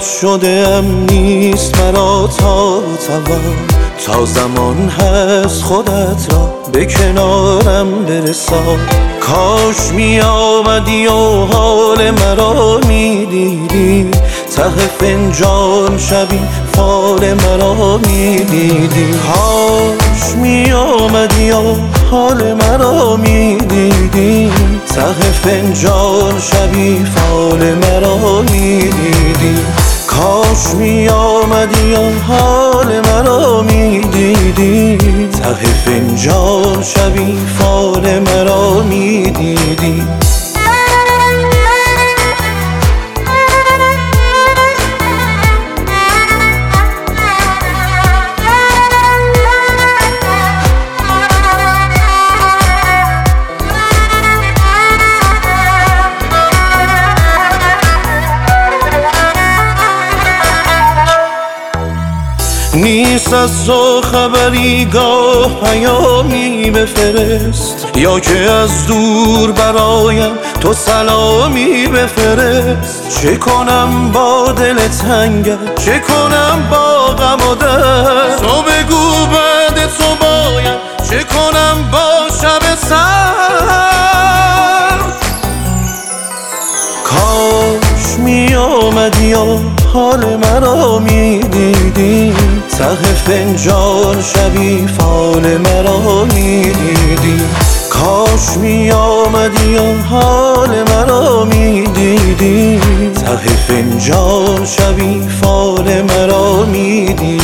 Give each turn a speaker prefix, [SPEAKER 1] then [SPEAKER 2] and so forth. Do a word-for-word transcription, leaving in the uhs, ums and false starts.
[SPEAKER 1] شده‌ام نیست مرا تا توان، تا زمان هست خودت را به کنارم برسان. کاش می آمدی و حال مرا می دیدی، ته فنجان شبی فال مرا می دیدی. کاش می آمدی و حال مرا می دیدی، ته فنجان شبی فال مرا می دیدی. کاش می آمدی و حال مرا می دیدی، ته فنجان شبی فال مرا می دیدی. نیست از تو خبری، گاه پیامی بفرست، یا که از دور برایم تو سلامی بفرست. چه کنم با دل تنگم، چه کنم با غم و درد، تو بگو بعد تو باید چه کنم با شب سرد. کاش می آمدی و حال مرا می دیدی، ته فنجان شبی فال مرا می دیدی. کاش می آمدی و حال مرا می دیدی، ته فنجان شبی فال مرا می دیدی.